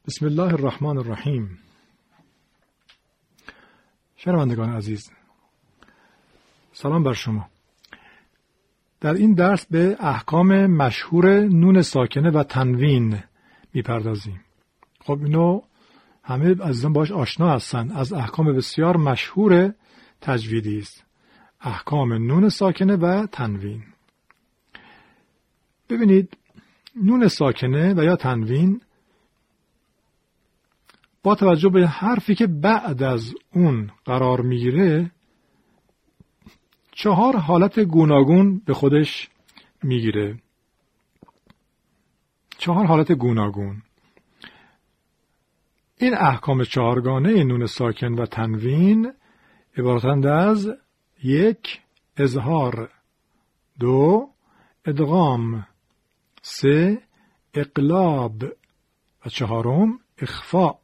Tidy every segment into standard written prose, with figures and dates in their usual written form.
بسم الله الرحمن الرحیم. شنوندگان عزیز، سلام بر شما. در این درس به احکام مشهور نون ساکنه و تنوین میپردازیم. خب اینو همه عزیزان باش آشنا هستن، از احکام بسیار مشهور تجویدی است، احکام نون ساکنه و تنوین. ببینید، نون ساکنه و یا تنوین با توجه به حرفی که بعد از اون قرار میگیره 4 حالت گوناگون به خودش میگیره. 4 حالت گوناگون. این احکام 4گانه نون ساکن و تنوین عبارتند از 1. اظهار، 2. ادغام، 3. اقلاب و 4. اخفاء.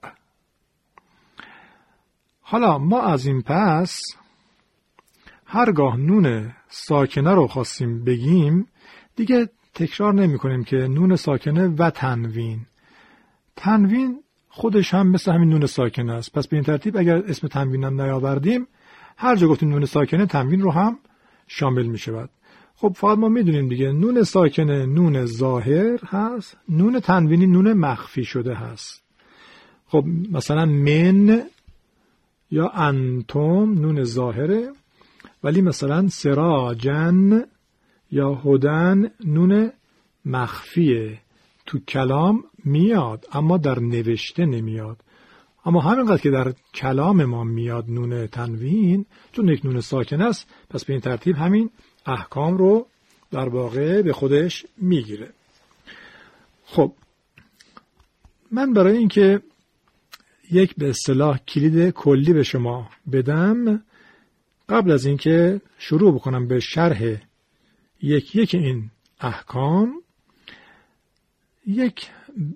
حالا ما از این پس هرگاه نون ساکنه رو خواستیم بگیم دیگه تکرار نمی کنیم که نون ساکنه و تنوین. تنوین خودش هم مثل همین نون ساکنه است. پس به این ترتیب اگر اسم تنوین هم نیاوردیم هر جا گفتیم نون ساکنه تنوین رو هم شامل می شود. خب فقط ما می دونیم دیگه نون ساکنه نون ظاهر هست، نون تنوینی نون مخفی شده هست. خب مثلا من یا انتم نون ظاهره، ولی مثلا سراجن یا هدن نون مخفیه. تو کلام میاد اما در نوشته نمیاد. اما همینقدر که در کلام ما میاد نون تنوین، چون یک نون ساکن است، پس به این ترتیب همین احکام رو در واقع به خودش میگیره. خب من برای اینکه یک به اصطلاح کلید کلی به شما بدم، قبل از اینکه شروع بکنم به شرح یک این احکام، یک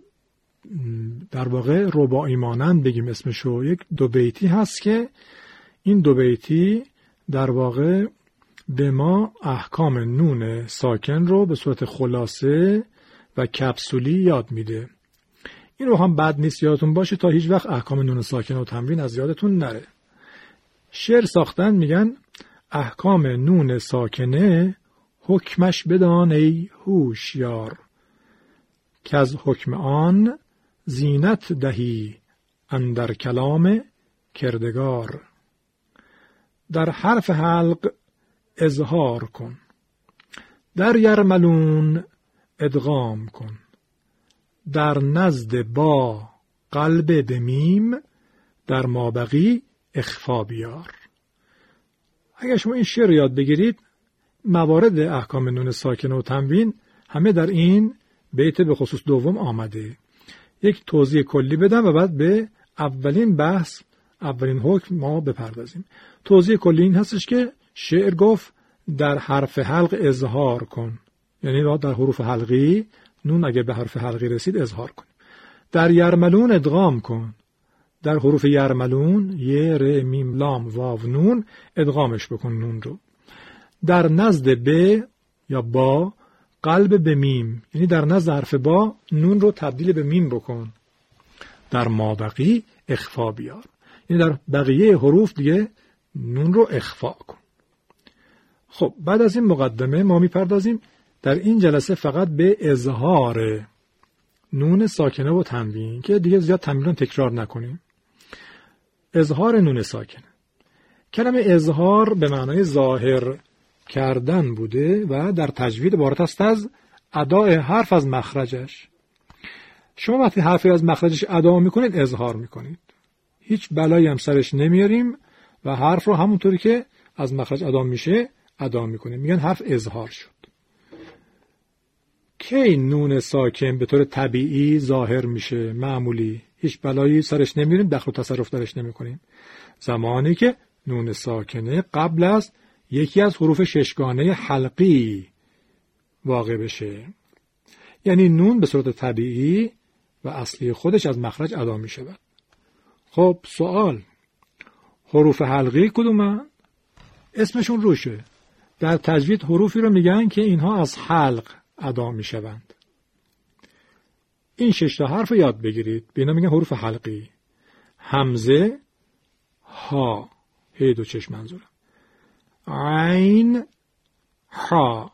در واقع رباعی مانند بگیم اسمشو، یک 2 بیتی هست که این 2 بیتی در واقع به ما احکام نون ساکن رو به صورت خلاصه و کپسولی یاد میده. این رو هم بد نیست یادتون باشه تا هیچ وقت احکام نون ساکن و تنوین از یادتون نره. شعر ساختن میگن احکام نون ساکنه حکمش بدان ای هوشیار، که از حکم آن زینت دهی اندر کلام کردگار. در حرف حلق اظهار کن، در یرملون ادغام کن، در نزد با قلب به میم، در مابقی اخفا بیار. اگر شما این شعر یاد بگیرید، موارد احکام نون ساکنه و تنوین همه در این بیت به خصوص دوم آمده. یک توضیح کلی بدم و بعد به اولین بحث، اولین حکم ما بپردازیم. توضیح کلی این هستش که شعر گفت در حرف حلق اظهار کن، یعنی در حروف حلقی نون اگر به حرف حلقی رسید اظهار کن. در یرملون ادغام کن، در حروف یرملون ی ر میم لام واو نون ادغامش بکن نون رو. در نزد ب یا با قلب به میم، یعنی در نزد حرف با نون رو تبدیل به میم بکن. در مابقی اخفا بیار، یعنی در بقیه حروف دیگه نون رو اخفا کن. خب بعد از این مقدمه ما میپردازیم در این جلسه فقط به اظهار نون ساکنه و تنوین که دیگه زیاد تمرین تکرار نکنیم. اظهار نون ساکنه. کلمه اظهار به معنای ظاهر کردن بوده و در تجوید عبارت است از اداء حرف از مخرجش. شما وقتی حرفی از مخرجش ادا میکنید اظهار میکنید، هیچ بلایی هم سرش نمیاریم و حرف رو همونطوری که از مخرج ادا میشه ادا میکنیم. میگن حرف اظهار شد. کی نون ساکن به طور طبیعی ظاهر میشه، معمولی، هیچ بلایی سرش نمیاریم، دخل و تصرف درش نمیکنیم؟ زمانی که نون ساکنه قبل از یکی از حروف 6گانه حلقی واقع بشه، یعنی نون به صورت طبیعی و اصلی خودش از مخرج ادا می شود. خب سوال، حروف حلقی کدومن؟ اسمشون روشه. در تجوید حروفی رو میگن که اینها از حلق ادا می شوند. این 6 تا حرف یاد بگیرید. به اینا میگن حروف حلقی. همزه، ها، هی دو چشم منظورم، عین، ها،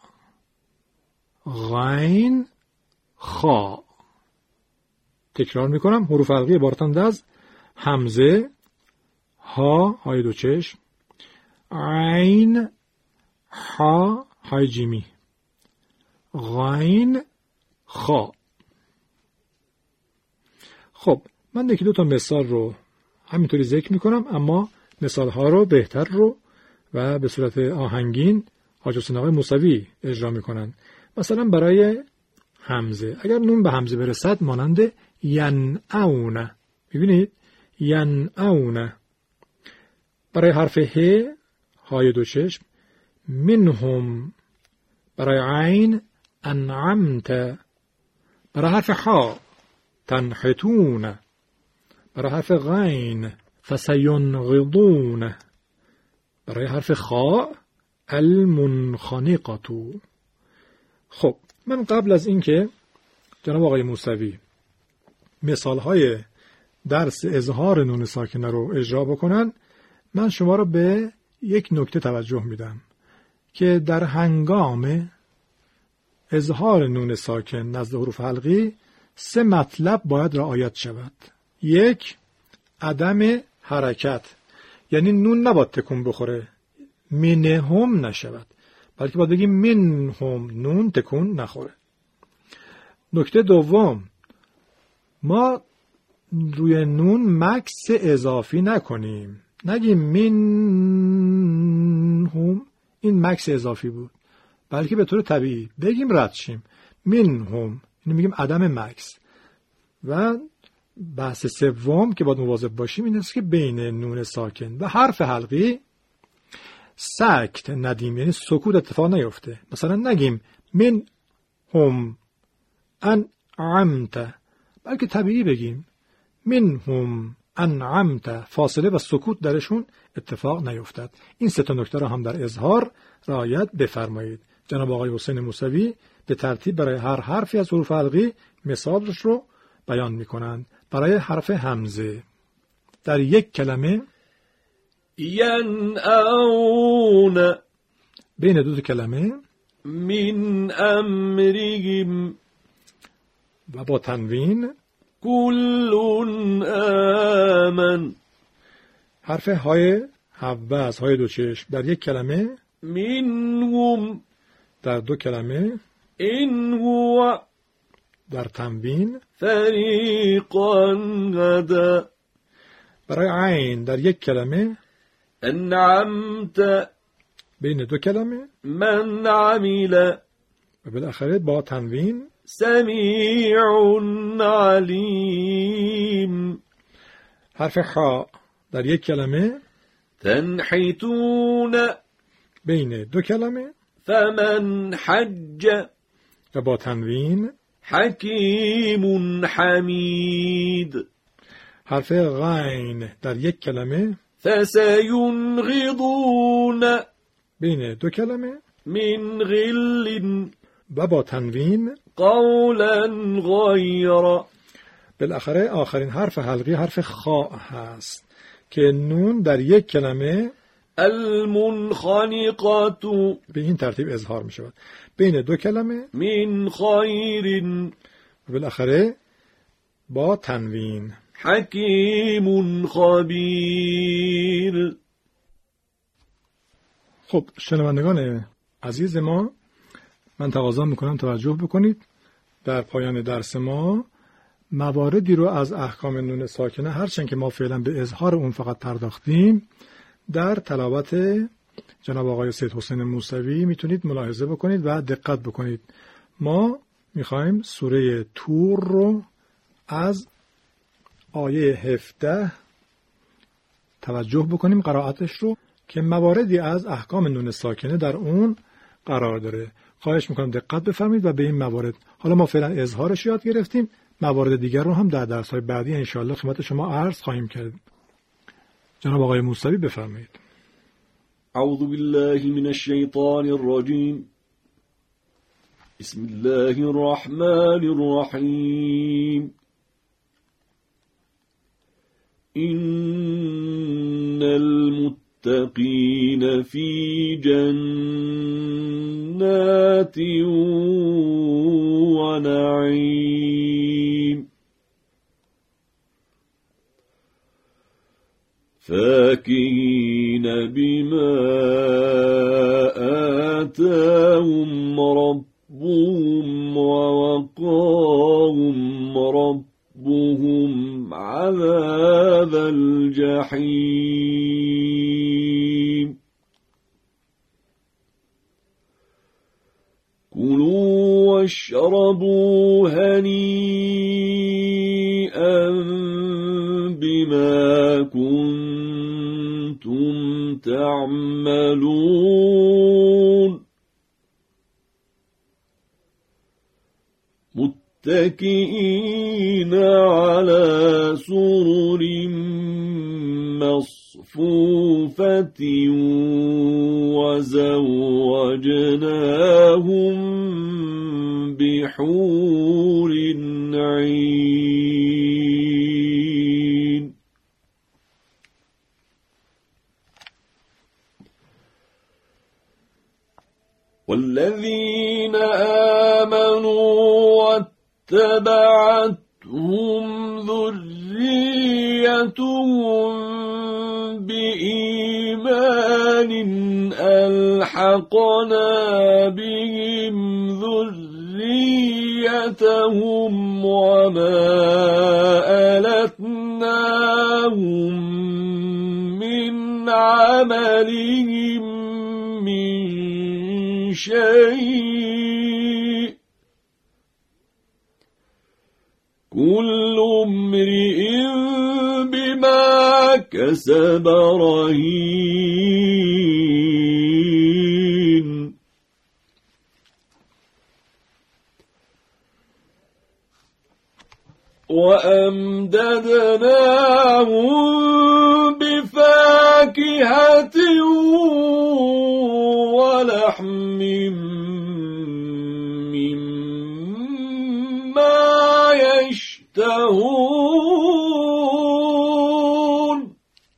غین، خا. تکرار میکنم. حروف حلقی عبارتند از همزه، ها، های دو چشم، عین، ها، های جیمی، غین، خا. خب من یکی دو تا مثال رو همینطوری ذکر میکنم، اما مثال ها رو بهتر رو و به صورت آهنگین حاج حسین آقای موسوی اجرا میکنن. مثلا برای همزه، اگر نون به همزه برسد مانند ینعون، ببینید ینعون. برای حرف ه، های دو چشم، منهم. برای عین انعمت. برای حرف ها تنحتون. برای حرف غین فسینغضون. برای حرف خا المنخنقة. خب من قبل از اینکه جناب آقای موسوی مثالهای درس اظهار نون ساکنه رو اجرا بکنن، من شما رو به یک نکته توجه میدم که در هنگام اظهار نون ساکن نزد حروف حلقی 3 مطلب باید رعایت شود. 1. عدم حرکت، یعنی نون نباید تکون بخوره، منهم نشود، بلکه باید بگیم منهم، نون تکون نخوره. نکته دوم، ما روی نون مکس اضافی نکنیم، نگیم منهم، این مکس اضافی بود، بلکه به طور طبیعی بگیم رد شیم منهم، اینو میگیم عدم مکس. و بحث سوم که باید مواظب باشیم این است که بین نون ساکن و حرف حلقی سکت ندیم، یعنی سکوت اتفاق نیفته. مثلا نگیم من هم انعمت، بلکه طبیعی بگیم من هم انعمت، فاصله و سکوت درشون اتفاق نیفتد. این 3 تا نکته را هم در اظهار رعایت بفرمایید. جناب آقای حسین موسوی به ترتیب برای هر حرفی از حروف حلقی مثالش رو بیان می‌کنند. برای حرف همزه در یک کلمه ینعون، بین 2 کلمه من امرهم، و با تنوین کل آمن. حرف های حوض، های دو چشم در یک کلمه منهم، در 2 کلمه ان هو، در تنوین فریقا هدی. برای عین در یک کلمه انعمت، بین 2 کلمه من عمل، و بالاخره با تنوین سمیع علیم. حرف حا در یک کلمه تنحتون، بین 2 کلمه فمن حج، و با تنوین حکیم حمید. حرف غین در یک کلمه فسینغضون، بین 2 کلمه من غل، و با تنوین قولا غیر. بالاخره آخرین حرف حلقی حرف خا هست که نون در یک کلمه المنخنقة، به این ترتیب اظهار می شود، بین 2 کلمه من خیر، و بالاخره با تنوین حکیم خبیر. خب شنوندگان عزیز ما، من تقاضا میکنم توجه بکنید. در پایان درس ما مواردی رو از احکام نون ساکنه، هرچند که ما فعلا به اظهار اون فقط پرداختیم، در تلاوت جناب آقای سید حسین موسوی میتونید ملاحظه بکنید و دقت بکنید. ما میخوایم سوره طور رو از آیه 17 توجه بکنیم، قرائتش رو، که مواردی از احکام نون ساکنه در اون قرار داره. خواهش میکنم دقت بفرمایید و به این موارد، حالا ما فعلا اظهارش یاد گرفتیم، موارد دیگر رو هم در درس‌های بعدی انشاءالله خدمت شما عرض خواهیم کرد. جناب آقای موسوی بفرمایید. اعوذ بالله من الشیطان الرجیم. بسم الله الرحمن الرحيم إن المتقين في جنات ونعيم فاكهين بما آتاهم ربهم ووقاهم ربهم عذاب الجحيم كلوا واشربوا هنيئا بما كنتم تعملون متكئين على سرر مصفوفة وزوجناهم بحور عين والذين آمنوا واتبعتهم ذريتهم بإيمان ألحقنا بهم ذريتهم وما ألتناهم من عملهم من شيء كل امرئ بما كسب رهين وأمددناهم بفاكهة ولحم مما يشتهون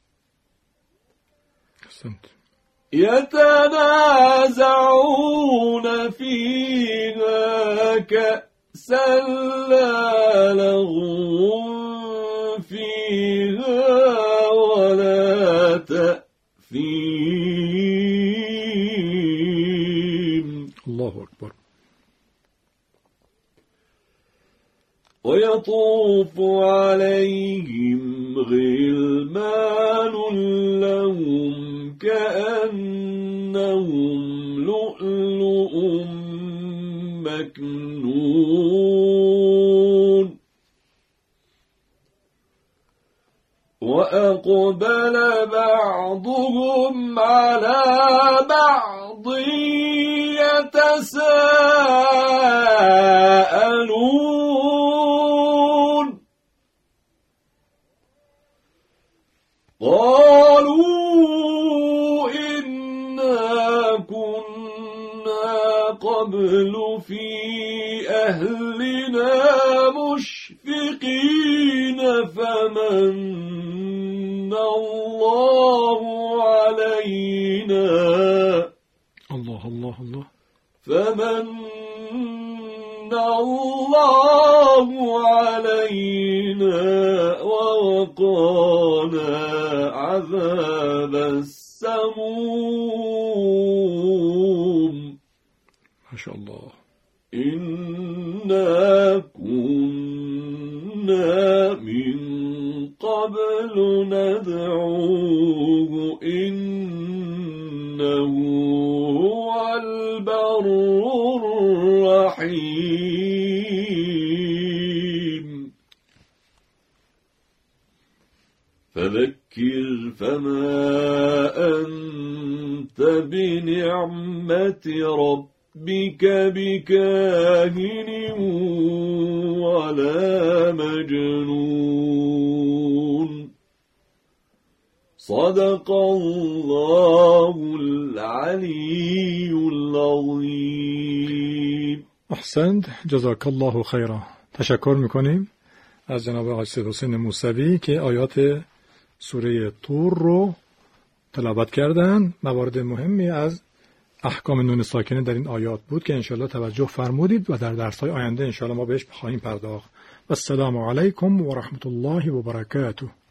يتنازعون فيها كأسا لا لغو فيها ولا تأثيم الله أكبر ويطوف عليهم غلمان لهم كأنهم لؤلؤ مكنون وأقبل بعضهم على بعض يتساءلون قالوا إنا كنا قبل في أهلنا مشفقين فمن الله علينا الله الله الله فمن الله علينا ووقانا عذاب السموم ما شاء الله إنا كنا من قبل ندعوه إنه هو البر الرحيم فذكر فما أنت بنعمة ربك بكاهن ولا مجنون صدق الله العلي العظيم. احسنت، جزاک الله خیرا. تشکر میکنیم از جناب آقای سید حسین موسوی که آیات سوره طور رو تلاوت کردن. موارد مهمی از احکام نون ساکنه در این آیات بود که انشاءالله توجه فرمودید و در درس‌های آینده انشاءالله ما بهش خواهیم پرداخت. و السلام علیکم و رحمت الله و برکاته.